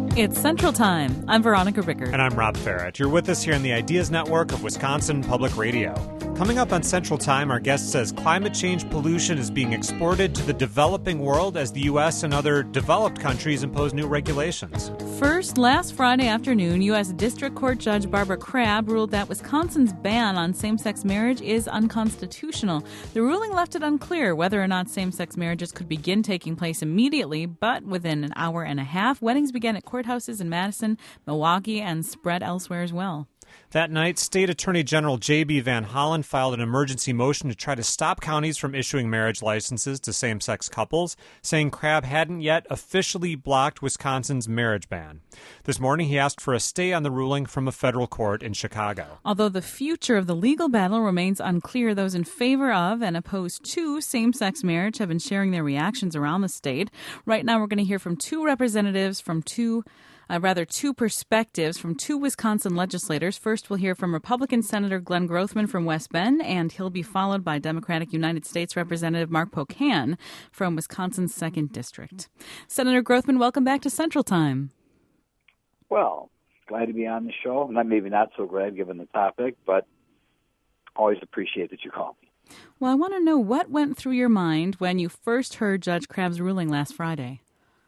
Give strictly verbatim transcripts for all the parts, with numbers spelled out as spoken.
It's Central Time. I'm Veronica Ricker. And I'm Rob Farrett. You're with us here on the Ideas Network of Wisconsin Public Radio. Coming up on Central Time, our guest says climate change pollution is being exported to the developing world as the U S and other developed countries impose new regulations. First, last Friday afternoon, U S District Court Judge Barbara Crabb ruled that Wisconsin's ban on same-sex marriage is unconstitutional. The ruling left it unclear whether or not same-sex marriages could begin taking place immediately, but within an hour and a half, weddings began at courthouses in Madison, Milwaukee, and spread elsewhere as well. That night, State Attorney General J B Van Hollen filed an emergency motion to try to stop counties from issuing marriage licenses to same-sex couples, saying Crabb hadn't yet officially blocked Wisconsin's marriage ban. This morning, he asked for a stay on the ruling from a federal court in Chicago. Although the future of the legal battle remains unclear, those in favor of and opposed to same-sex marriage have been sharing their reactions around the state. Right now, we're going to hear from two representatives from two Uh, rather, two perspectives from two Wisconsin legislators. First, we'll hear from Republican Senator Glenn Grothman from West Bend, and he'll be followed by Democratic United States Representative Mark Pocan from Wisconsin's second District. Senator Grothman, welcome back to Central Time. Well, glad to be on the show. Not maybe not so glad given the topic, but always appreciate that you call me. Well, I want to know what went through your mind when you first heard Judge Crabb's ruling last Friday.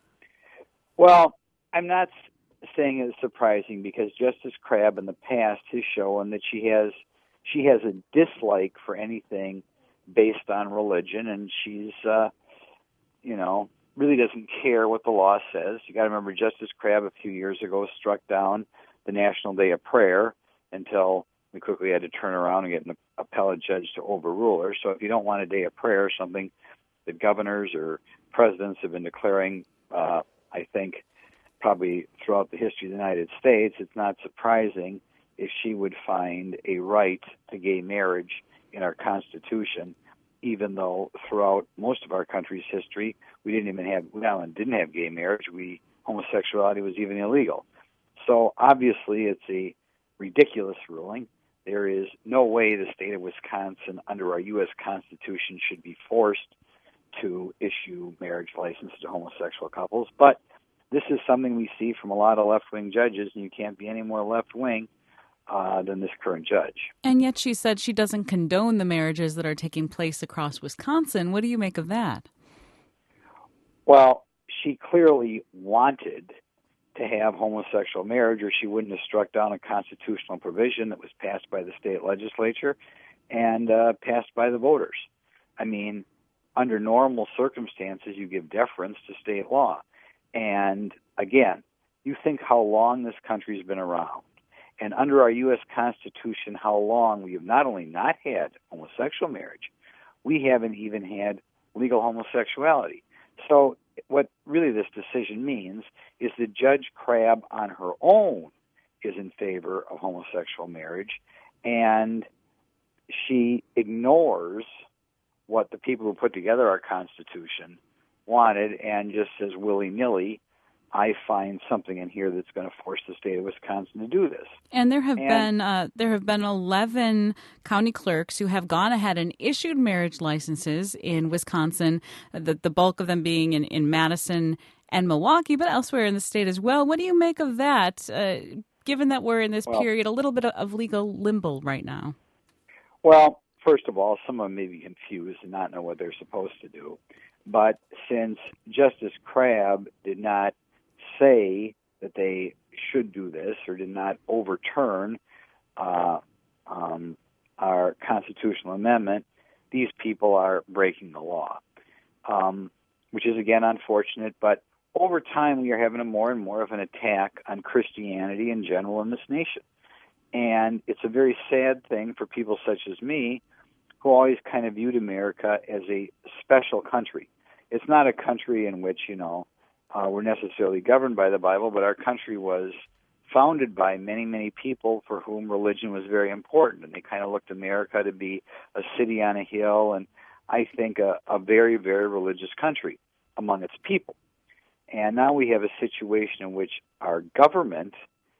Well, I'm not saying it's surprising because Justice Crabb in the past has shown that she has she has a dislike for anything based on religion, and she's uh, you know really doesn't care what the law says. You got to remember, Justice Crabb a few years ago struck down the National Day of Prayer until we quickly had to turn around and get an appellate judge to overrule her. So if you don't want a day of prayer, something that governors or presidents have been declaring, uh, I think. Probably throughout the history of the United States, it's not surprising if she would find a right to gay marriage in our Constitution, even though throughout most of our country's history, we didn't even have, we not only didn't have gay marriage, we homosexuality was even illegal. So obviously it's a ridiculous ruling. There is no way the state of Wisconsin under our U S Constitution should be forced to issue marriage licenses to homosexual couples, but this is something we see from a lot of left-wing judges, and you can't be any more left-wing uh, than this current judge. And yet she said she doesn't condone the marriages that are taking place across Wisconsin. What do you make of that? Well, she clearly wanted to have homosexual marriage, or she wouldn't have struck down a constitutional provision that was passed by the state legislature and uh, passed by the voters. I mean, under normal circumstances, you give deference to state law. And again, you think how long this country's been around. And under our U S Constitution, how long we have not only not had homosexual marriage, we haven't even had legal homosexuality. So what really this decision means is that Judge Crabb on her own is in favor of homosexual marriage, and she ignores what the people who put together our Constitution wanted and just says willy-nilly, I find something in here that's going to force the state of Wisconsin to do this. And there have and, been uh, there have been eleven county clerks who have gone ahead and issued marriage licenses in Wisconsin, the, the bulk of them being in, in Madison and Milwaukee, but elsewhere in the state as well. What do you make of that, uh, given that we're in this well, period, a little bit of legal limbo right now? Well, first of all, some of them may be confused and not know what they're supposed to do. But since Justice Crabb did not say that they should do this or did not overturn uh, um, our constitutional amendment, these people are breaking the law, um, which is, again, unfortunate. But over time, we are having a more and more of an attack on Christianity in general in this nation. And it's a very sad thing for people such as me who always kind of viewed America as a special country. It's not a country in which, you know, uh, we're necessarily governed by the Bible, but our country was founded by many, many people for whom religion was very important. And they kind of looked America to be a city on a hill, and I think a, a very, very religious country among its people. And now we have a situation in which our government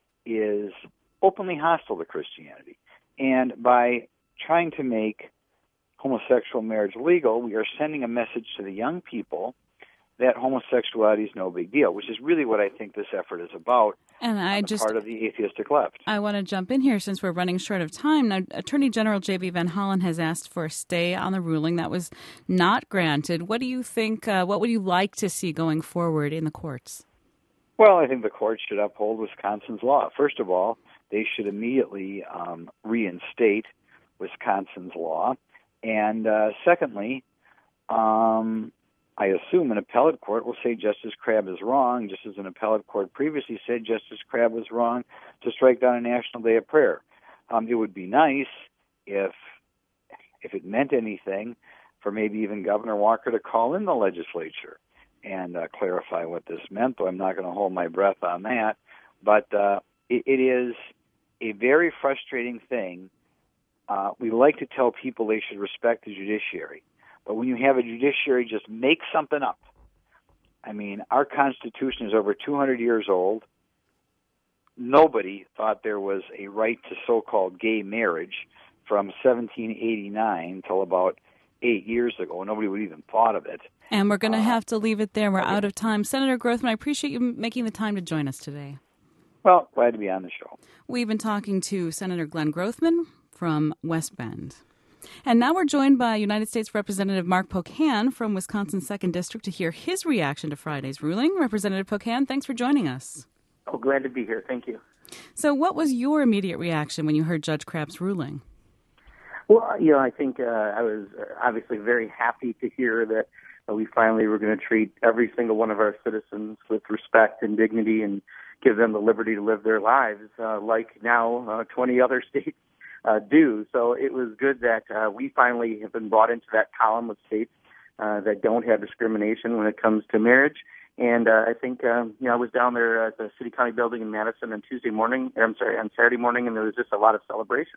is openly hostile to Christianity. And by trying to make homosexual marriage legal, we are sending a message to the young people that homosexuality is no big deal, which is really what I think this effort is about. And I on the just part of the atheistic left. I want to jump in here since we're running short of time. Now, Attorney General J B Van Hollen has asked for a stay on the ruling that was not granted. What do you think? Uh, what would you like to see going forward in the courts? Well, I think the courts should uphold Wisconsin's law. First of all, they should immediately um, reinstate Wisconsin's law. And uh, secondly, um, I assume an appellate court will say Justice Crabb is wrong, just as an appellate court previously said Justice Crabb was wrong to strike down a National Day of Prayer. Um, it would be nice if, if it meant anything, for maybe even Governor Walker to call in the legislature and uh, clarify what this meant, though I'm not going to hold my breath on that. But uh, it, it is a very frustrating thing. Uh, we like to tell people they should respect the judiciary. But when you have a judiciary just make something up, I mean, our Constitution is over two hundred years old. Nobody thought there was a right to so-called gay marriage from seventeen eighty-nine till about eight years ago. Nobody would even thought of it. And we're going to uh, have to leave it there. We're okay. out of time. Senator Grothman, I appreciate you making the time to join us today. Well, glad to be on the show. We've been talking to Senator Glenn Grothman from West Bend. And now we're joined by United States Representative Mark Pocan from Wisconsin's second District to hear his reaction to Friday's ruling. Representative Pocan, thanks for joining us. Oh, glad to be here. Thank you. So what was your immediate reaction when you heard Judge Crabb's ruling? Well, you know, I think uh, I was obviously very happy to hear that uh, we finally were going to treat every single one of our citizens with respect and dignity and give them the liberty to live their lives uh, like now uh, twenty other states Uh, do. So it was good that uh, we finally have been brought into that column of states uh, that don't have discrimination when it comes to marriage. And uh, I think, um, you know, I was down there at the City County building in Madison on Tuesday morning, or I'm sorry, on Saturday morning, and there was just a lot of celebration.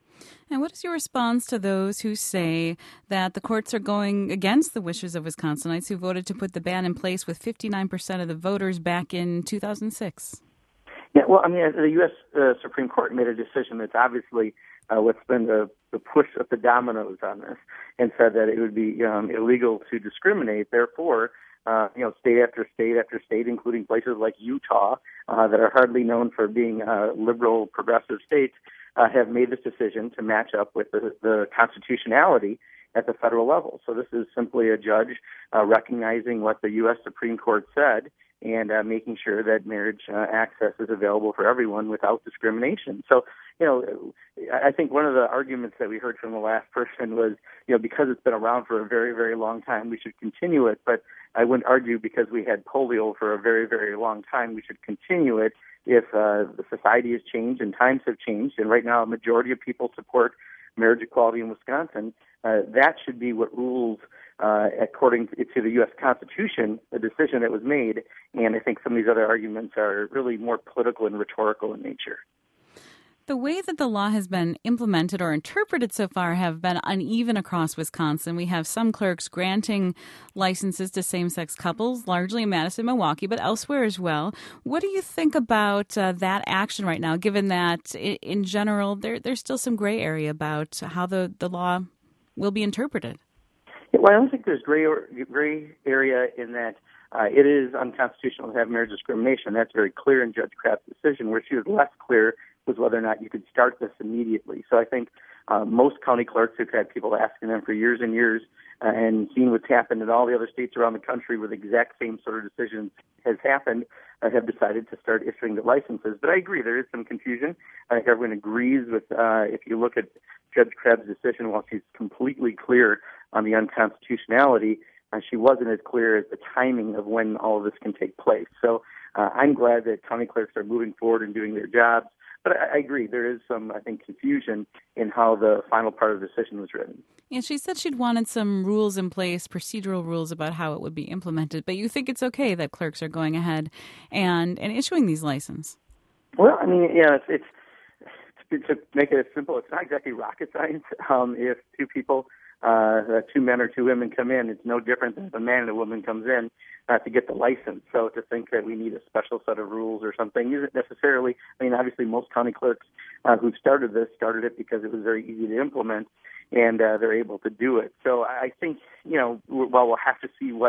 And what is your response to those who say that the courts are going against the wishes of Wisconsinites who voted to put the ban in place with fifty-nine percent of the voters back in two thousand six? Yeah, well, I mean, the U S Uh, Supreme Court made a decision that's obviously uh, what's been the, the push of the dominoes on this, and said that it would be um, illegal to discriminate. Therefore, uh, you know, state after state after state, including places like Utah, uh, that are hardly known for being uh, liberal, progressive states, uh, have made this decision to match up with the, the constitutionality at the federal level. So this is simply a judge uh, recognizing what the U S Supreme Court said and uh, making sure that marriage uh, access is available for everyone without discrimination. So, you know, I think one of the arguments that we heard from the last person was, you know, because it's been around for a very, very long time, we should continue it. But I wouldn't argue because we had polio for a very, very long time, we should continue it if uh, the society has changed and times have changed. And right now, a majority of people support marriage equality in Wisconsin. Uh, that should be what rules Uh, according to the U S Constitution, the decision that was made, and I think some of these other arguments are really more political and rhetorical in nature. The way that the law has been implemented or interpreted so far have been uneven across Wisconsin. We have some clerks granting licenses to same-sex couples, largely in Madison, Milwaukee, but elsewhere as well. What do you think about uh, that action right now, given that in general there, there's still some gray area about how the, the law will be interpreted? Well, I don't think there's gray, or, gray area in that uh, it is unconstitutional to have marriage discrimination. That's very clear in Judge Crabb's decision. Where she was less clear was whether or not you could start this immediately. So I think uh, most county clerks who've had people asking them for years and years uh, and seen what's happened in all the other states around the country where the exact same sort of decisions has happened uh, have decided to start issuing the licenses. But I agree, there is some confusion. I think everyone agrees with, uh, if you look at Judge Crabb's decision, while she's completely clear on the unconstitutionality, uh, she wasn't as clear as the timing of when all of this can take place. So uh, I'm glad that county clerks are moving forward and doing their jobs. But I, I agree, there is some, I think, confusion in how the final part of the decision was written. And she said she'd wanted some rules in place, procedural rules about how it would be implemented. But you think it's okay that clerks are going ahead and, and issuing these licenses? Well, I mean, yeah, it's, it's to make it simple, it's not exactly rocket science. Um, if two people, uh, two men or two women come in, it's no different than if a man and a woman comes in uh, to get the license. So to think that we need a special set of rules or something isn't necessarily, I mean, obviously most county clerks uh, who've started this started it because it was very easy to implement, and uh, they're able to do it. So I think, you know, while we'll have to see what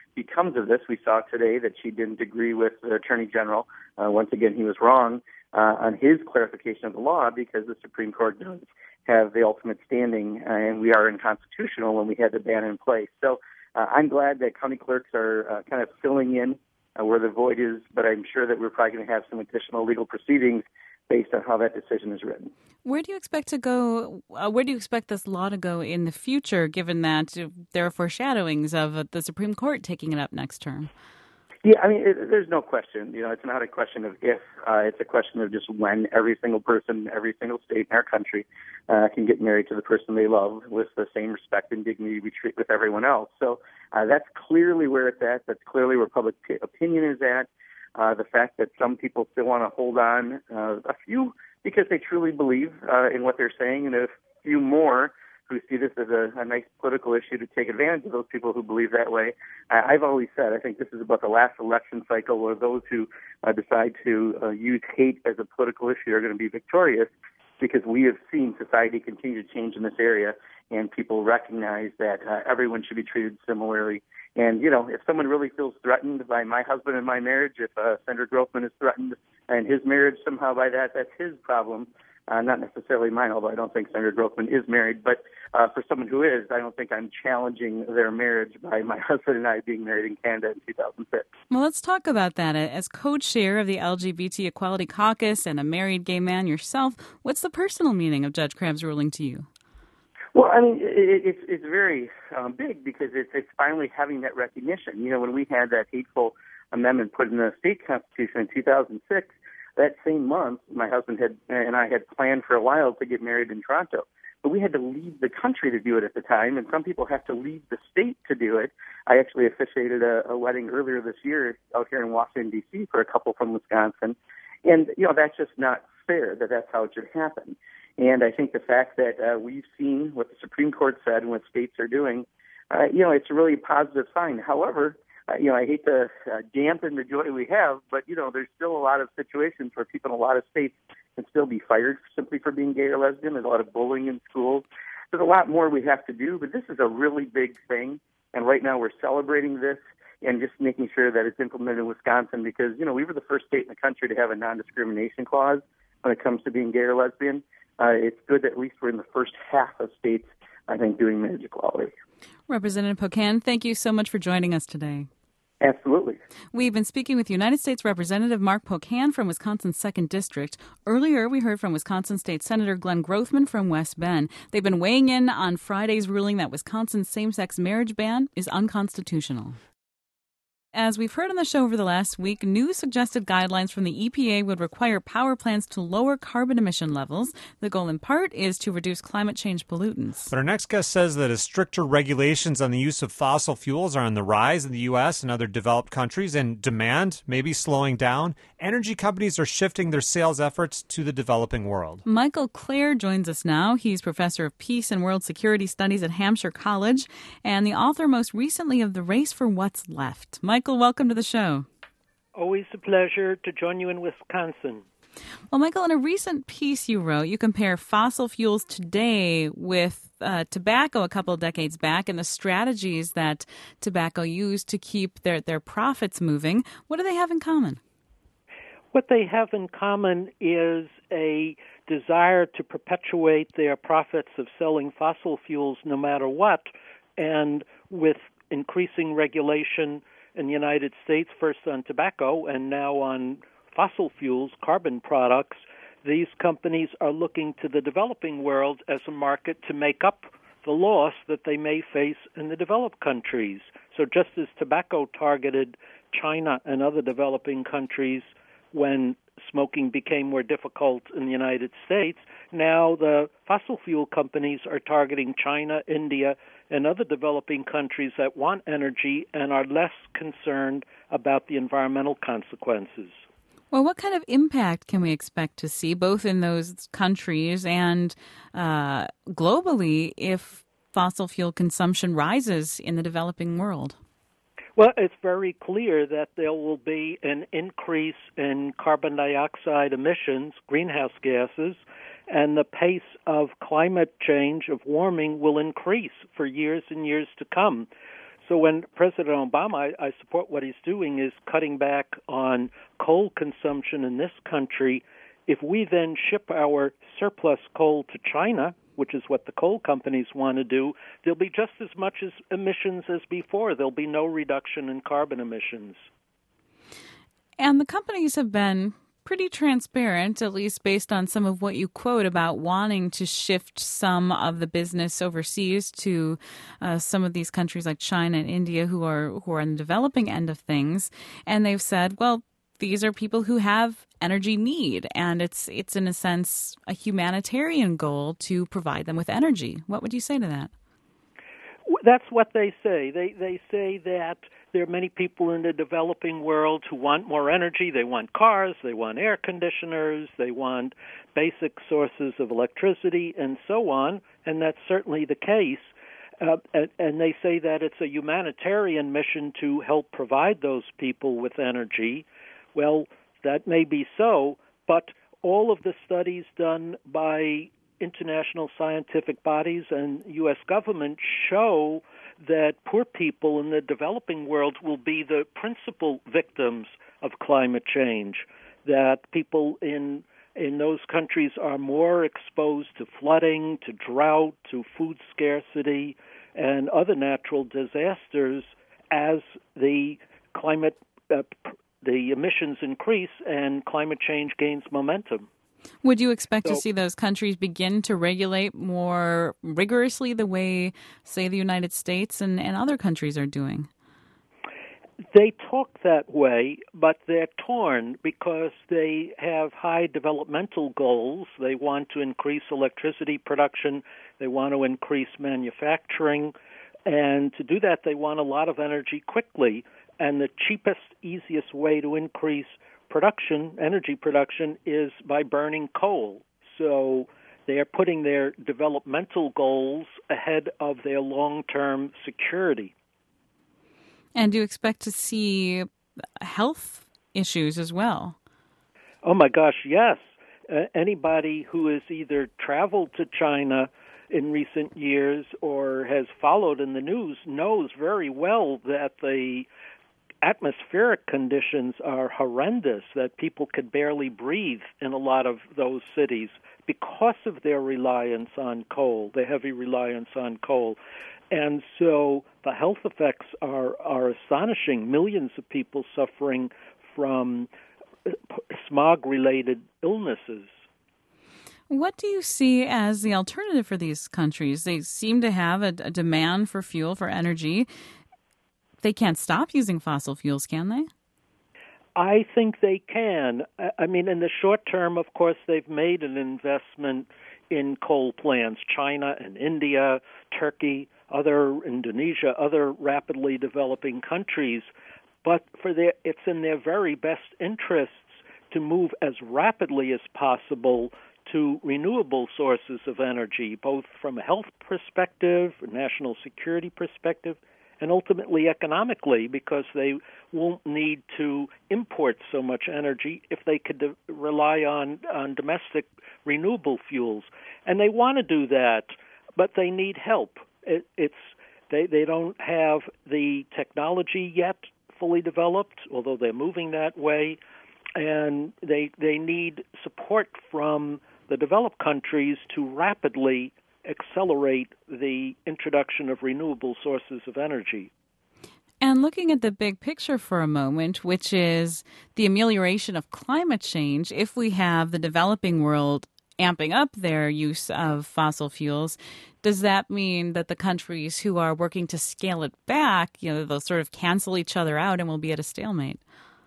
becomes of this. We saw today that she didn't agree with the Attorney General. Uh, once again, he was wrong uh, on his clarification of the law because the Supreme Court does have the ultimate standing, uh, and we are unconstitutional when we had the ban in place. So uh, I'm glad that county clerks are uh, kind of filling in uh, where the void is, but I'm sure that we're probably going to have some additional legal proceedings based on how that decision is written. Where do you expect to go? Uh, where do you expect this law to go in the future, given that uh, there are foreshadowings of uh, the Supreme Court taking it up next term? Yeah, I mean, it, there's no question. You know, it's not a question of if. Uh, it's a question of just when every single person, every single state in our country uh, can get married to the person they love with the same respect and dignity we treat with everyone else. So uh, that's clearly where it's at. That's clearly where public p- opinion is at. Uh, the fact that some people still want to hold on, uh, a few because they truly believe uh, in what they're saying, and a few more who see this as a, a nice political issue to take advantage of those people who believe that way. Uh, I've always said I think this is about the last election cycle where those who uh, decide to uh, use hate as a political issue are going to be victorious, because we have seen society continue to change in this area, and people recognize that uh, everyone should be treated similarly. And, you know, if someone really feels threatened by my husband and my marriage, if uh, Senator Grothman is threatened and his marriage somehow by that, that's his problem, uh, not necessarily mine, although I don't think Senator Grothman is married. But uh, for someone who is, I don't think I'm challenging their marriage by my husband and I being married in Canada in two thousand six. Well, let's talk about that. As co-chair of the L G B T Equality Caucus and a married gay man yourself, what's the personal meaning of Judge Crabb's ruling to you? Well, I mean, it, it's it's very um, big because it's it's finally having that recognition. You know, when we had that hateful amendment put in the state constitution in two thousand six, that same month, my husband had and I had planned for a while to get married in Toronto, but we had to leave the country to do it at the time, and some people have to leave the state to do it. I actually officiated a, a wedding earlier this year out here in Washington, D C for a couple from Wisconsin, and you know that's just not fair that that's how it should happen. And I think the fact that uh, we've seen what the Supreme Court said and what states are doing, uh, you know, it's a really positive sign. However, uh, you know, I hate to uh, dampen the joy we have, but, you know, there's still a lot of situations where people in a lot of states can still be fired simply for being gay or lesbian. There's a lot of bullying in schools. There's a lot more we have to do, but this is a really big thing. And right now we're celebrating this and just making sure that it's implemented in Wisconsin because, you know, we were the first state in the country to have a non-discrimination clause when it comes to being gay or lesbian. Uh, it's good that at least we're in the first half of states, I think, doing marriage equality. Representative Pocan, thank you so much for joining us today. Absolutely. We've been speaking with United States Representative Mark Pocan from Wisconsin's second District. Earlier, we heard from Wisconsin State Senator Glenn Grothman from West Bend. They've been weighing in on Friday's ruling that Wisconsin's same-sex marriage ban is unconstitutional. As we've heard on the show over the last week, new suggested guidelines from the E P A would require power plants to lower carbon emission levels. The goal in part is to reduce climate change pollutants. But our next guest says that as stricter regulations on the use of fossil fuels are on the rise in the U S and other developed countries and demand may be slowing down, energy companies are shifting their sales efforts to the developing world. Michael Clare joins us now. He's professor of peace and world security studies at Hampshire College and the author most recently of The Race for What's Left. Michael, welcome to the show. Always a pleasure to join you in Wisconsin. Well, Michael, in a recent piece you wrote, you compare fossil fuels today with uh, tobacco a couple of decades back and the strategies that tobacco used to keep their, their profits moving. What do they have in common? What they have in common is a desire to perpetuate their profits of selling fossil fuels no matter what, and with increasing regulation in the United States, first on tobacco and now on fossil fuels, carbon products, these companies are looking to the developing world as a market to make up the loss that they may face in the developed countries. So just as tobacco targeted China and other developing countries when smoking became more difficult in the United States, now the fossil fuel companies are targeting China, India, and other developing countries that want energy and are less concerned about the environmental consequences. Well, what kind of impact can we expect to see both in those countries and uh, globally if fossil fuel consumption rises in the developing world? Well, it's very clear that there will be an increase in carbon dioxide emissions, greenhouse gases, and the pace of climate change, of warming, will increase for years and years to come. So when President Obama, I, I support what he's doing, is cutting back on coal consumption in this country. If we then ship our surplus coal to China, which is what the coal companies want to do, there'll be just as much as emissions as before. There'll be no reduction in carbon emissions. And the companies have been pretty transparent, at least based on some of what you quote about wanting to shift some of the business overseas to uh, some of these countries like China and India who are who are on the developing end of things. And they've said, well, these are people who have energy need, and it's it's in a sense a humanitarian goal to provide them with energy. What would you say to that? That's what they say. They they say that there are many people in the developing world who want more energy. They want cars, they want air conditioners, they want basic sources of electricity, and so on, and that's certainly the case. Uh, and, and they say that it's a humanitarian mission to help provide those people with energy. Well, that may be so, but all of the studies done by international scientific bodies and U S government show that poor people in the developing world will be the principal victims of climate change, that people in in those countries are more exposed to flooding, to drought, to food scarcity, and other natural disasters as the climate uh, the emissions increase and climate change gains momentum. Would you expect so, to see those countries begin to regulate more rigorously the way, say, the United States and, and other countries are doing? They talk that way, but they're torn because they have high developmental goals. They want to increase electricity production. They want to increase manufacturing. And to do that, they want a lot of energy quickly. And the cheapest, easiest way to increase production, energy production, is by burning coal. So they are putting their developmental goals ahead of their long-term security. And do you expect to see health issues as well? Oh, my gosh, yes. Uh, anybody who has either traveled to China in recent years or has followed in the news knows very well that the atmospheric conditions are horrendous, that people could barely breathe in a lot of those cities because of their reliance on coal, the heavy reliance on coal. And so the health effects are, are astonishing. Millions of people suffering from smog-related illnesses. What do you see as the alternative for these countries? They seem to have a, a demand for fuel, for energy. They can't stop using fossil fuels, can they? I think they can. I mean, in the short term, of course, they've made an investment in coal plants. China and India, Turkey, other Indonesia, other rapidly developing countries. But for their, it's in their very best interests to move as rapidly as possible to renewable sources of energy, both from a health perspective, a national security perspective, and ultimately economically, because they won't need to import so much energy if they could de- rely on, on domestic renewable fuels. And they want to do that, but they need help. It, it's they, they don't have the technology yet fully developed, although they're moving that way, and they they need support from the developed countries to rapidly accelerate the introduction of renewable sources of energy. And looking at the big picture for a moment, which is the amelioration of climate change, if we have the developing world amping up their use of fossil fuels, does that mean that the countries who are working to scale it back, you know, they'll sort of cancel each other out and we'll be at a stalemate?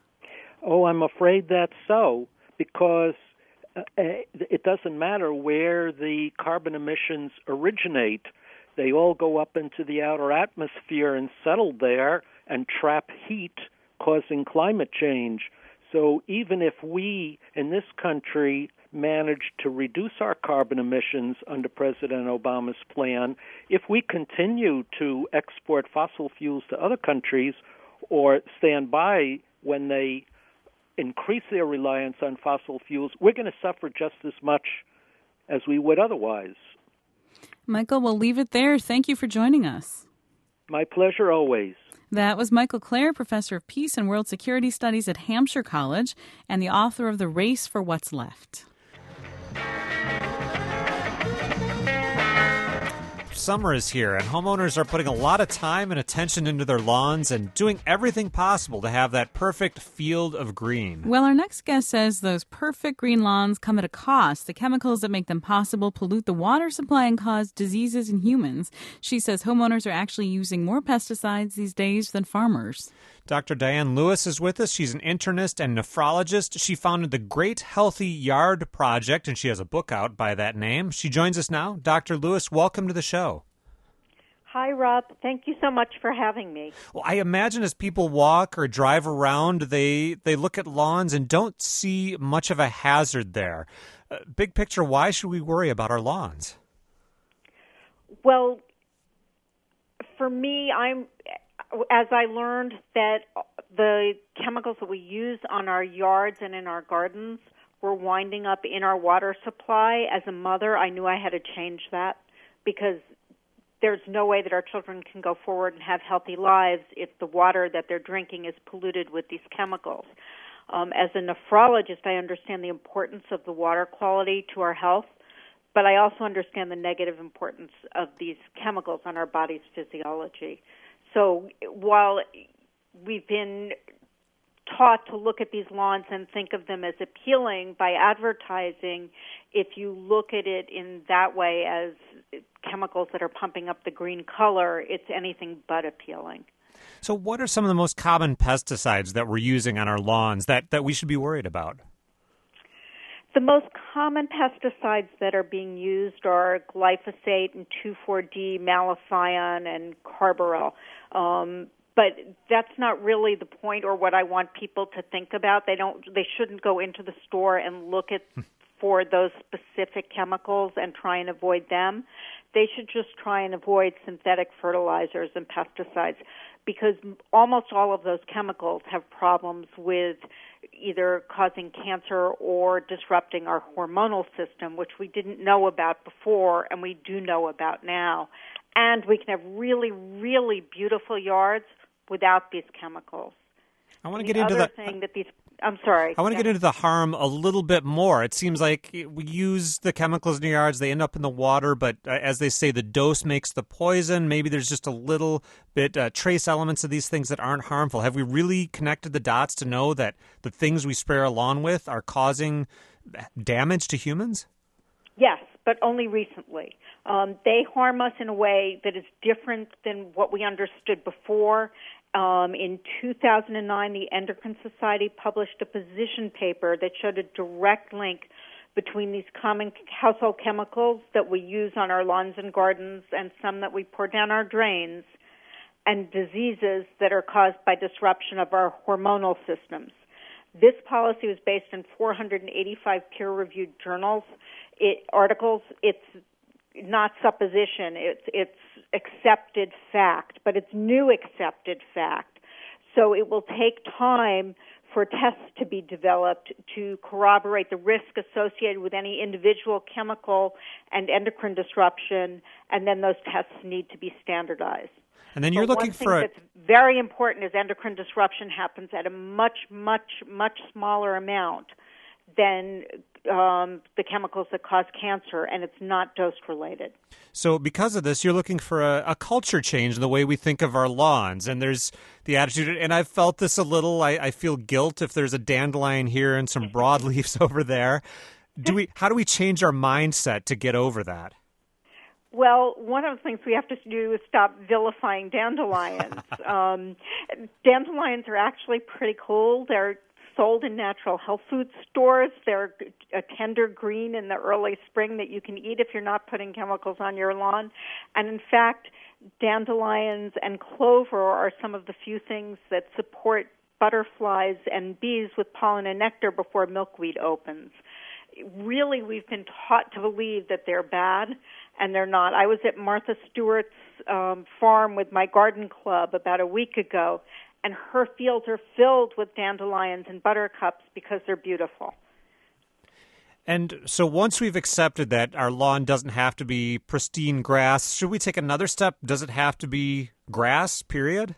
Oh, I'm afraid that's so, because Uh, it doesn't matter where the carbon emissions originate. They all go up into the outer atmosphere and settle there and trap heat, causing climate change. So even if we in this country manage to reduce our carbon emissions under President Obama's plan, if we continue to export fossil fuels to other countries or stand by when they increase their reliance on fossil fuels, we're going to suffer just as much as we would otherwise. Michael, we'll leave it there. Thank you for joining us. My pleasure always. That was Michael Clare, professor of peace and world security studies at Hampshire College and the author of The Race for What's Left. Summer is here, and homeowners are putting a lot of time and attention into their lawns and doing everything possible to have that perfect field of green. Well, our next guest says those perfect green lawns come at a cost. The chemicals that make them possible pollute the water supply and cause diseases in humans. She says homeowners are actually using more pesticides these days than farmers. Doctor Diane Lewis is with us. She's an internist and nephrologist. She founded the Great Healthy Yard Project, and she has a book out by that name. She joins us now. Doctor Lewis, welcome to the show. Hi, Rob. Thank you so much for having me. Well, I imagine as people walk or drive around, they, they look at lawns and don't see much of a hazard there. Uh, big picture, why should we worry about our lawns? Well, for me, I'm... as I learned that the chemicals that we use on our yards and in our gardens were winding up in our water supply, as a mother, I knew I had to change that because there's no way that our children can go forward and have healthy lives if the water that they're drinking is polluted with these chemicals. Um, as a nephrologist, I understand the importance of the water quality to our health, but I also understand the negative importance of these chemicals on our body's physiology. So while we've been taught to look at these lawns and think of them as appealing by advertising, if you look at it in that way as chemicals that are pumping up the green color, it's anything but appealing. So what are some of the most common pesticides that we're using on our lawns that, that we should be worried about? The most common pesticides that are being used are glyphosate and two four D, malathion, and carbaryl. Um, but that's not really the point or what I want people to think about. They don't. They shouldn't go into the store and look at for those specific chemicals and try and avoid them. They should just try and avoid synthetic fertilizers and pesticides because almost all of those chemicals have problems with either causing cancer or disrupting our hormonal system, which we didn't know about before and we do know about now. And we can have really, really beautiful yards without these chemicals. I want to the get into other the thing that these I'm sorry. I want to get into the harm a little bit more. It seems like we use the chemicals in the yards, they end up in the water, but uh, as they say, the dose makes the poison. Maybe there's just a little bit uh, trace elements of these things that aren't harmful. Have we really connected the dots to know that the things we spray our lawn with are causing damage to humans? Yes, but only recently. Um, they harm us in a way that is different than what we understood before. Um, in two thousand nine, the Endocrine Society published a position paper that showed a direct link between these common household chemicals that we use on our lawns and gardens and some that we pour down our drains and diseases that are caused by disruption of our hormonal systems. This policy was based on four hundred eighty-five peer-reviewed journals, it, articles. It's not supposition. It's it's accepted fact, but it's new accepted fact. So it will take time for tests to be developed to corroborate the risk associated with any individual chemical and endocrine disruption, and then those tests need to be standardized. And then you're but looking one thing for a... that's very important is endocrine disruption happens at a much, much, much smaller amount than um, the chemicals that cause cancer, and it's not dose-related. So because of this, you're looking for a, a culture change in the way we think of our lawns. And there's the attitude, and I've felt this a little, I, I feel guilt if there's a dandelion here and some broadleaves over there. Do we? How do we change our mindset to get over that? Well, one of the things we have to do is stop vilifying dandelions. um, dandelions are actually pretty cool. They're sold in natural health food stores. They're a tender green in the early spring that you can eat if you're not putting chemicals on your lawn. And in fact, dandelions and clover are some of the few things that support butterflies and bees with pollen and nectar before milkweed opens. Really, we've been taught to believe that they're bad, and they're not. I was at Martha Stewart's um, farm with my garden club about a week ago, and her fields are filled with dandelions and buttercups because they're beautiful. And so once we've accepted that our lawn doesn't have to be pristine grass, should we take another step? Does it have to be grass, period?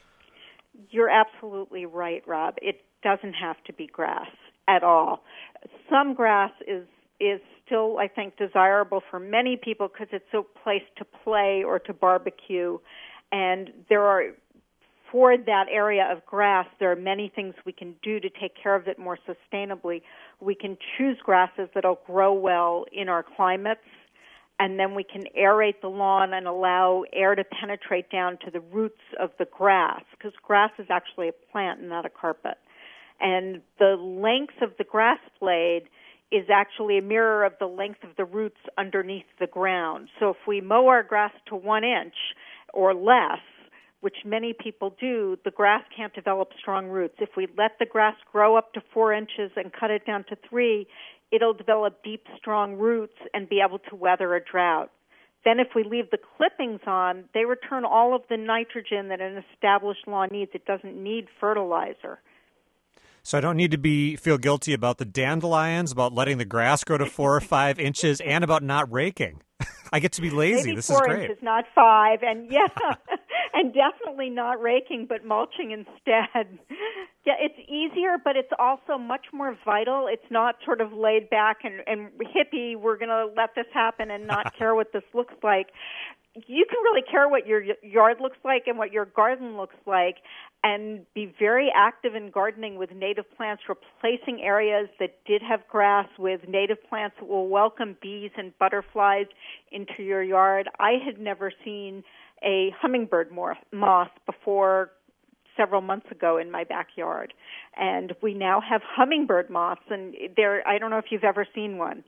You're absolutely right, Rob. It doesn't have to be grass at all. Some grass is is still, I think, desirable for many people because it's a place to play or to barbecue. And there are, for that area of grass, there are many things we can do to take care of it more sustainably. We can choose grasses that'll grow well in our climates, and then we can aerate the lawn and allow air to penetrate down to the roots of the grass, because grass is actually a plant and not a carpet. And the length of the grass blade is actually a mirror of the length of the roots underneath the ground. So if we mow our grass to one inch or less, which many people do, the grass can't develop strong roots. If we let the grass grow up to four inches and cut it down to three, it'll develop deep, strong roots and be able to weather a drought. Then if we leave the clippings on, they return all of the nitrogen that an established lawn needs. It doesn't need fertilizer. So I don't need to be feel guilty about the dandelions, about letting the grass grow to four or five inches, and about not raking. I get to be lazy. Maybe this four is great. Inches, not five, and yeah, and definitely not raking, but mulching instead. Yeah, it's easier, but it's also much more vital. It's not sort of laid back and, and hippie, we're going to let this happen and not care what this looks like. You can really care what your yard looks like and what your garden looks like, and be very active in gardening with native plants, replacing areas that did have grass with native plants that will welcome bees and butterflies into your yard. I had never seen a hummingbird moth before several months ago in my backyard, and we now have hummingbird moths, and they're, I don't know if you've ever seen one.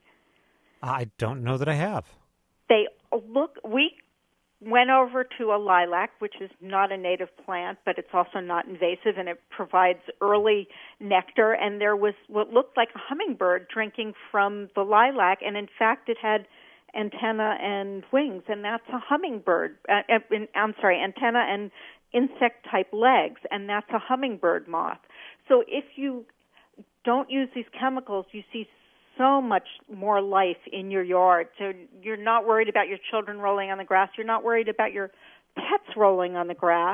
I don't know that I have. They look, we went over to a lilac, which is not a native plant, but it's also not invasive, and it provides early nectar, and there was what looked like a hummingbird drinking from the lilac, and in fact it had antenna and wings, and that's a hummingbird. Uh, I'm sorry, antenna and insect-type legs, and that's a hummingbird moth. So if you don't use these chemicals, you see so much more life in your yard. So you're not worried about your children rolling on the grass. You're not worried about your pets rolling on the grass.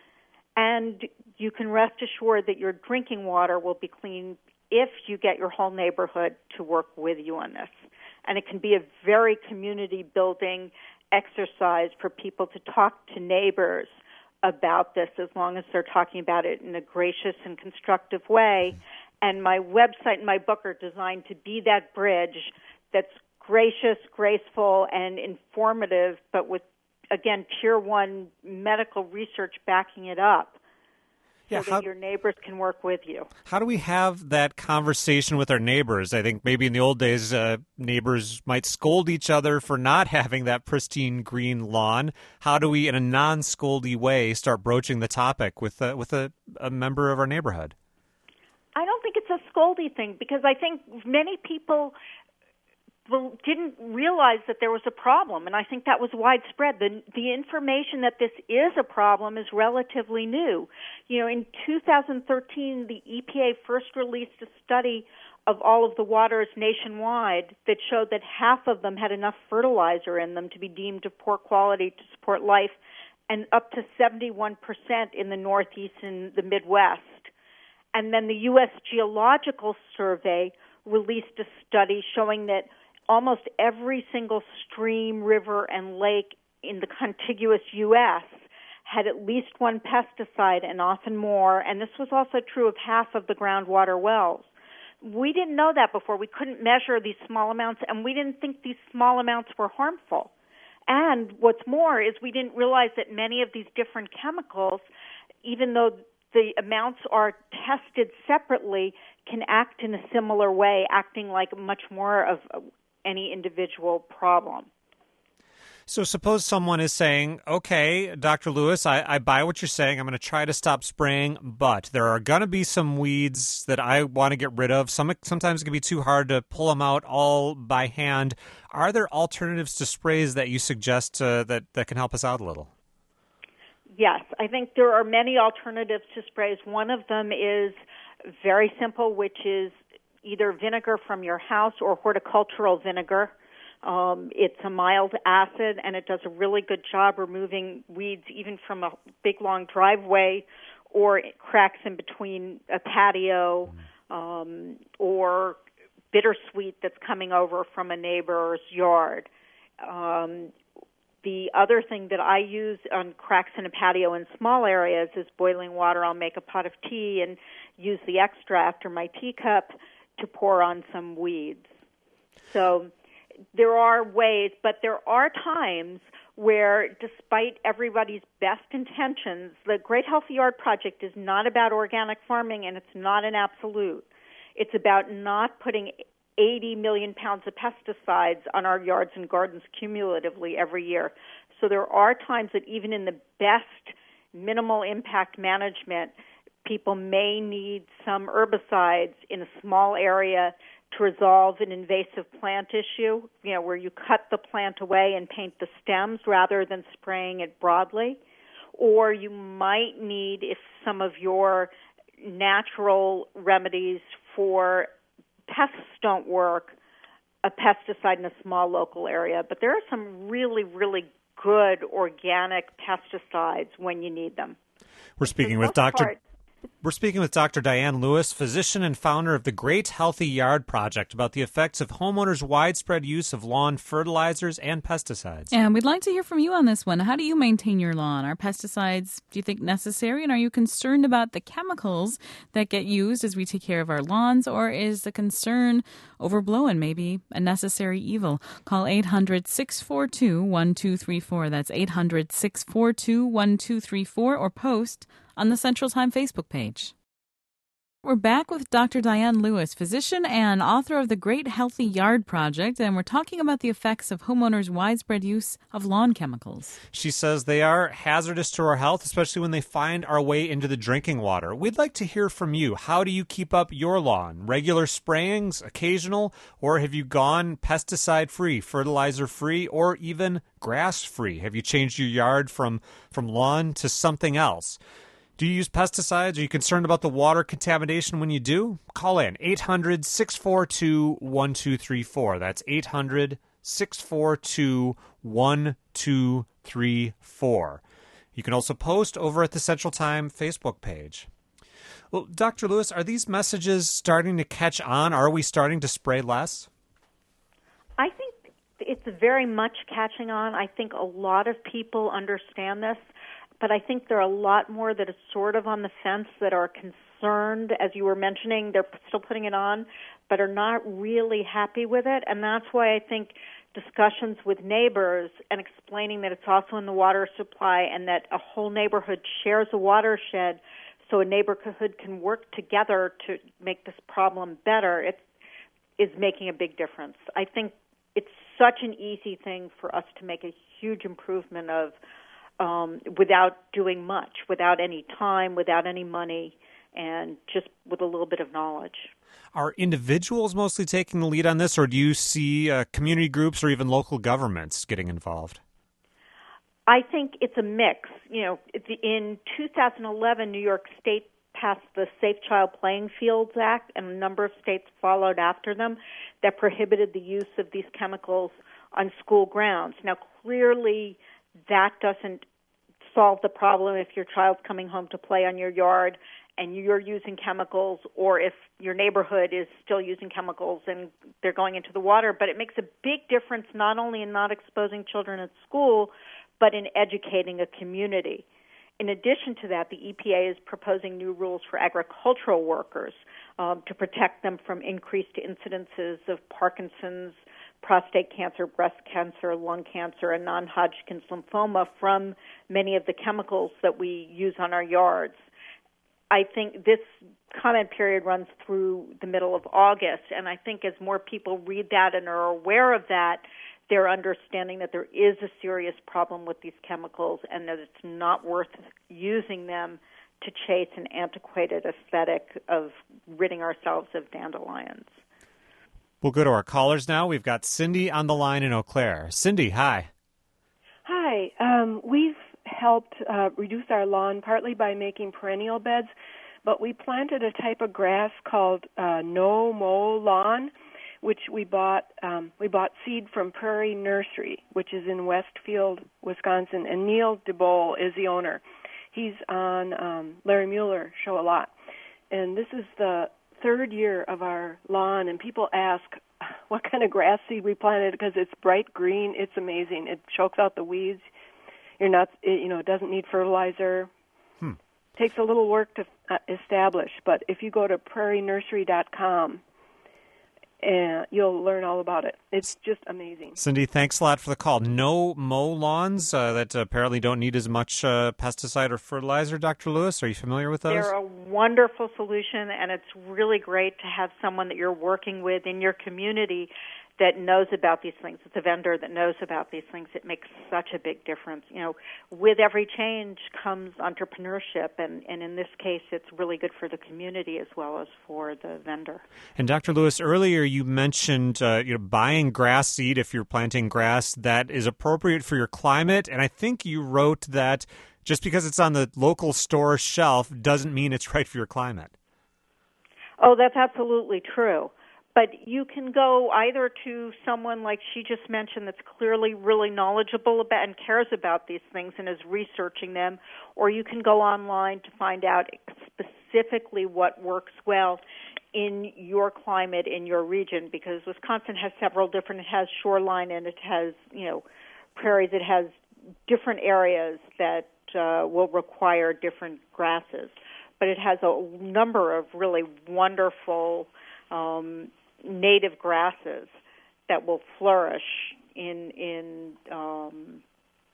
And you can rest assured that your drinking water will be clean if you get your whole neighborhood to work with you on this. And it can be a very community-building exercise for people to talk to neighbors about this, as long as they're talking about it in a gracious and constructive way. And my website and my book are designed to be that bridge that's gracious, graceful, and informative, but with, again, tier one medical research backing it up, so yeah, that how, your neighbors can work with you. How do we have that conversation with our neighbors? I think maybe in the old days, uh, neighbors might scold each other for not having that pristine green lawn. How do we, in a non-scoldy way, start broaching the topic with, uh, with a, a member of our neighborhood? I don't think it's a scoldy thing, because I think many people well, didn't realize that there was a problem, and I think that was widespread. The, the information that this is a problem is relatively new. You know, in two thousand thirteen, the E P A first released a study of all of the waters nationwide that showed that half of them had enough fertilizer in them to be deemed of poor quality to support life, and up to seventy-one percent in the Northeast and the Midwest. And then the U S Geological Survey released a study showing that almost every single stream, river, and lake in the contiguous U S had at least one pesticide, and often more, and this was also true of half of the groundwater wells. We didn't know that before. We couldn't measure these small amounts, and we didn't think these small amounts were harmful. And what's more is we didn't realize that many of these different chemicals, even though the amounts are tested separately, can act in a similar way, acting like much more of any individual problem. So suppose someone is saying, okay, Doctor Lewis, I, I buy what you're saying. I'm going to try to stop spraying, but there are going to be some weeds that I want to get rid of. Some Sometimes it can be too hard to pull them out all by hand. Are there alternatives to sprays that you suggest uh, that, that can help us out a little? Yes, I think there are many alternatives to sprays. One of them is very simple, which is either vinegar from your house or horticultural vinegar. Um, it's a mild acid, and it does a really good job removing weeds even from a big, long driveway or cracks in between a patio um, or bittersweet that's coming over from a neighbor's yard. Um, the other thing that I use on cracks in a patio in small areas is boiling water. I'll make a pot of tea and use the extra after my teacup to pour on some weeds. So there are ways, but there are times where, despite everybody's best intentions, the Great Healthy Yard Project is not about organic farming, and it's not an absolute. It's about not putting eighty million pounds of pesticides on our yards and gardens cumulatively every year. So there are times that even in the best minimal impact management, people may need some herbicides in a small area to resolve an invasive plant issue, you know, where you cut the plant away and paint the stems rather than spraying it broadly. Or you might need, if some of your natural remedies for pests don't work, a pesticide in a small local area. But there are some really, really good organic pesticides when you need them. We're speaking with Doctor Part, We're speaking with Doctor Diane Lewis, physician and founder of the Great Healthy Yard Project, about the effects of homeowners' widespread use of lawn fertilizers and pesticides. And we'd like to hear from you on this one. How do you maintain your lawn? Are pesticides, do you think, necessary? And are you concerned about the chemicals that get used as we take care of our lawns? Or is the concern overblown, maybe a necessary evil? Call eight hundred, six four two, one two three four. That's eight hundred, six four two, one two three four, or post on the Central Time Facebook page. We're back with Doctor Diane Lewis, physician and author of the Great Healthy Yard Project, and we're talking about the effects of homeowners' widespread use of lawn chemicals. She says they are hazardous to our health, especially when they find our way into the drinking water. We'd like to hear from you. How do you keep up your lawn? Regular sprayings, occasional, or have you gone pesticide-free, fertilizer-free, or even grass-free? Have you changed your yard from, from lawn to something else? Do you use pesticides? Are you concerned about the water contamination when you do? Call in eight hundred, six four two, one two three four. That's eight hundred, six four two, one two three four. You can also post over at the Central Time Facebook page. Well, Doctor Lewis, are these messages starting to catch on? Are we starting to spray less? I think it's very much catching on. I think a lot of people understand this. But I think there are a lot more that are sort of on the fence, that are concerned, as you were mentioning, they're still putting it on, but are not really happy with it. And that's why I think discussions with neighbors and explaining that it's also in the water supply and that a whole neighborhood shares a watershed, so a neighborhood can work together to make this problem better, it is making a big difference. I think it's such an easy thing for us to make a huge improvement of Um, without doing much, without any time, without any money, and just with a little bit of knowledge. Are individuals mostly taking the lead on this, or do you see uh, community groups or even local governments getting involved? I think it's a mix. You know, in two thousand eleven, New York State passed the Safe Child Playing Fields Act, and a number of states followed after them that prohibited the use of these chemicals on school grounds. Now, clearly, that doesn't solve the problem if your child's coming home to play on your yard and you're using chemicals, or if your neighborhood is still using chemicals and they're going into the water. But it makes a big difference not only in not exposing children at school, but in educating a community. In addition to that, the E P A is proposing new rules for agricultural workers um, to protect them from increased incidences of Parkinson's, prostate cancer, breast cancer, lung cancer, and non-Hodgkin's lymphoma from many of the chemicals that we use on our yards. I think this comment period runs through the middle of August, and I think as more people read that and are aware of that, they're understanding that there is a serious problem with these chemicals and that it's not worth using them to chase an antiquated aesthetic of ridding ourselves of dandelions. We'll go to our callers now. We've got Cindy on the line in Eau Claire. Cindy, hi. Hi. Um, we've helped uh, reduce our lawn partly by making perennial beds, but we planted a type of grass called uh, no-mow lawn, which we bought um, we bought seed from Prairie Nursery, which is in Westfield, Wisconsin, and Neil DeBole is the owner. He's on um, Larry Mueller show a lot. And this is the third year of our lawn, and people ask what kind of grass seed we planted because it's bright green. It's amazing. It chokes out the weeds. You're not, it, you know, it doesn't need fertilizer. Hmm. Takes a little work to uh, establish, but if you go to prairie nursery dot com, and you'll learn all about it. It's just amazing. Cindy, thanks a lot for the call. No-mow lawns uh, that apparently don't need as much uh, pesticide or fertilizer, Doctor Lewis. Are you familiar with those? They're a wonderful solution, and it's really great to have someone that you're working with in your community that knows about these things. It's a vendor that knows about these things. It makes such a big difference. You know, with every change comes entrepreneurship, and, and in this case, it's really good for the community as well as for the vendor. And Doctor Lewis, earlier you mentioned uh, you know buying grass seed if you're planting grass that is appropriate for your climate, and I think you wrote that just because it's on the local store shelf doesn't mean it's right for your climate. Oh, that's absolutely true. But you can go either to someone like she just mentioned that's clearly really knowledgeable about and cares about these things and is researching them, or you can go online to find out specifically what works well in your climate, in your region, because Wisconsin has several different, it has shoreline and it has, you know, prairies, it has different areas that uh, will require different grasses. But it has a number of really wonderful um, native grasses that will flourish in in um,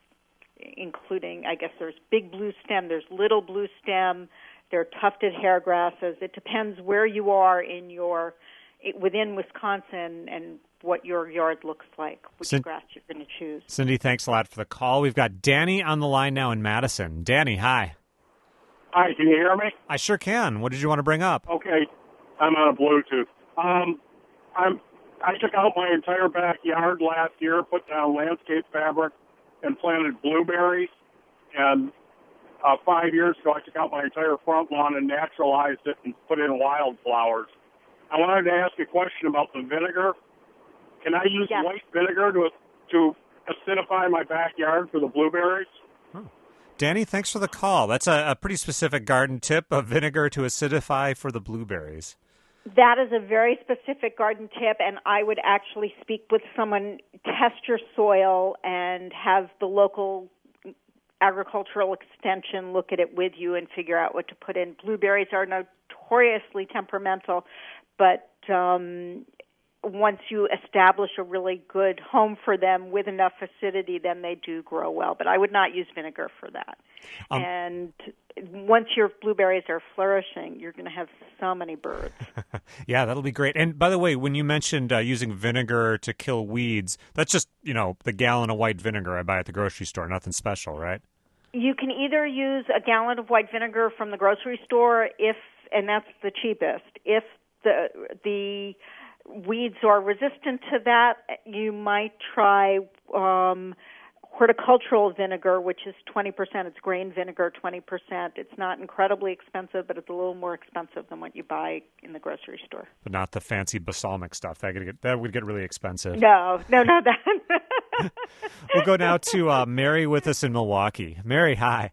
including, I guess there's big blue stem, there's little blue stem, there are tufted hair grasses. It depends where you are in your within Wisconsin and what your yard looks like, which Cin- grass you're going to choose. Cindy, thanks a lot for the call. We've got Danny on the line now in Madison. Danny, hi. Hi, can you hear me? I sure can. What did you want to bring up? Okay, I'm on a Bluetooth. Um, I'm, I took out my entire backyard last year, put down landscape fabric, and planted blueberries. And uh, five years ago, I took out my entire front lawn and naturalized it and put in wildflowers. I wanted to ask a question about the vinegar. Can I use yes. white vinegar to to acidify my backyard for the blueberries? Oh. Danny, thanks for the call. That's a, a pretty specific garden tip, of vinegar to acidify for the blueberries. That is a very specific garden tip, and I would actually speak with someone, test your soil, and have the local agricultural extension look at it with you and figure out what to put in. Blueberries are notoriously temperamental, but um, once you establish a really good home for them with enough acidity, then they do grow well. But I would not use vinegar for that. Um, and once your blueberries are flourishing, you're going to have so many birds. Yeah, that'll be great. And by the way, when you mentioned uh, using vinegar to kill weeds, that's just, you know, the gallon of white vinegar I buy at the grocery store. Nothing special, right? You can either use a gallon of white vinegar from the grocery store, if, and that's the cheapest. If the the weeds are resistant to that, you might try um, horticultural vinegar, which is twenty percent. It's grain vinegar, twenty percent. It's not incredibly expensive, but it's a little more expensive than what you buy in the grocery store. But not the fancy balsamic stuff. That would get, that would get really expensive. No, no, no. That. We'll go now to uh, Mary with us in Milwaukee. Mary, hi.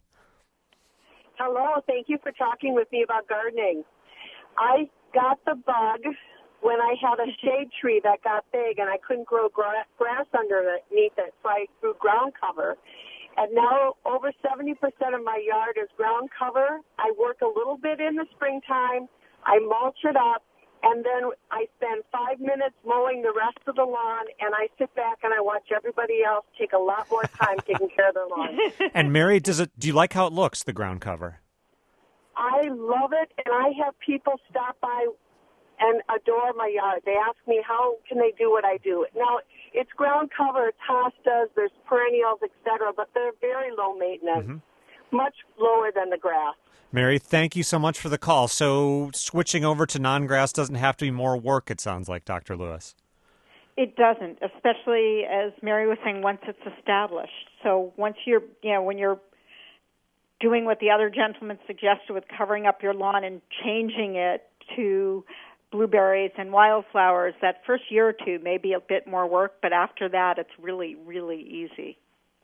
Hello. Thank you for talking with me about gardening. I got the bug when I had a shade tree that got big and I couldn't grow gra- grass underneath it, so I grew ground cover. And now over seventy percent of my yard is ground cover. I work a little bit in the springtime. I mulch it up, and then I spend five minutes mowing the rest of the lawn, and I sit back and I watch everybody else take a lot more time taking care of their lawn. And Mary, does it? Do you like how it looks, the ground cover? I love it, and I have people stop by and adore my yard. They ask me, how can they do what I do? Now, it's ground cover, it's hostas, there's perennials, et cetera, but they're very low maintenance, mm-hmm. much lower than the grass. Mary, thank you so much for the call. So switching over to non-grass doesn't have to be more work, it sounds like, Doctor Lewis. It doesn't, especially, as Mary was saying, once it's established. So once you're, you know, when you're doing what the other gentleman suggested with covering up your lawn and changing it to blueberries and wildflowers, that first year or two may be a bit more work, but after that it's really, really easy.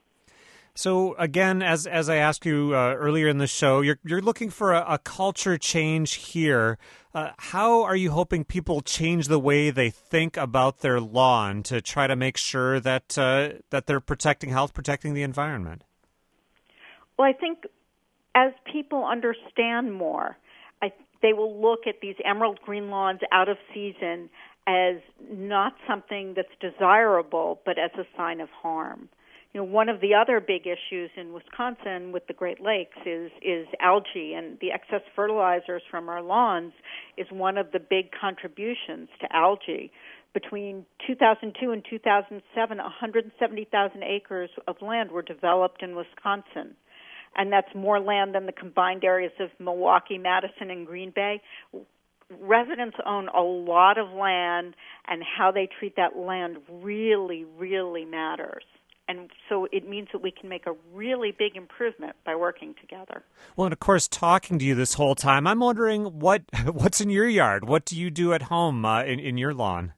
So again, as as I asked you uh, earlier in the show, you're you're looking for a, a culture change here. Uh, how are you hoping people change the way they think about their lawn to try to make sure that uh, that they're protecting health, protecting the environment? Well, I think as people understand more, I, they will look at these emerald green lawns out of season as not something that's desirable, but as a sign of harm. You know, one of the other big issues in Wisconsin with the Great Lakes is is algae, and the excess fertilizers from our lawns is one of the big contributions to algae. Between two thousand two and two thousand seven, one hundred seventy thousand acres of land were developed in Wisconsin, and that's more land than the combined areas of Milwaukee, Madison, and Green Bay. Residents own a lot of land, and how they treat that land really, really matters. And so it means that we can make a really big improvement by working together. Well, and of course, talking to you this whole time, I'm wondering what what's in your yard? What do you do at home uh, in, in your lawn?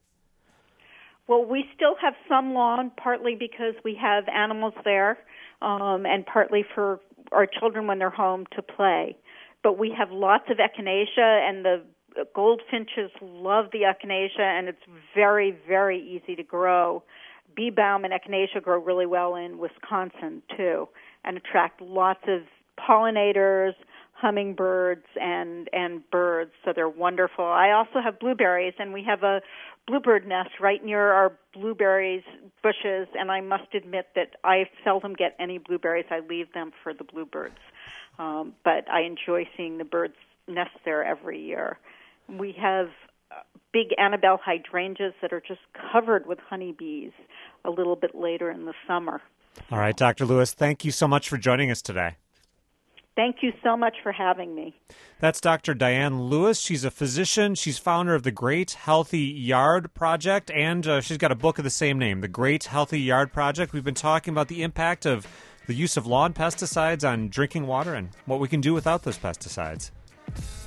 Well, we still have some lawn, partly because we have animals there, um, and partly for our children when they're home to play. But we have lots of echinacea, and the goldfinches love the echinacea, and it's very, very easy to grow. Bee balm and echinacea grow really well in Wisconsin, too, and attract lots of pollinators, hummingbirds, and, and birds, so they're wonderful. I also have blueberries, and we have a bluebird nest right near our blueberries bushes, and I must admit that I seldom get any blueberries. I leave them for the bluebirds, um, but I enjoy seeing the birds nest there every year. We have big Annabelle hydrangeas that are just covered with honeybees a little bit later in the summer. All right, Doctor Lewis, thank you so much for joining us today. Thank you so much for having me. That's Doctor Diane Lewis. She's a physician. She's founder of the Great Healthy Yard Project, and uh, she's got a book of the same name, The Great Healthy Yard Project. We've been talking about the impact of the use of lawn pesticides on drinking water and what we can do without those pesticides.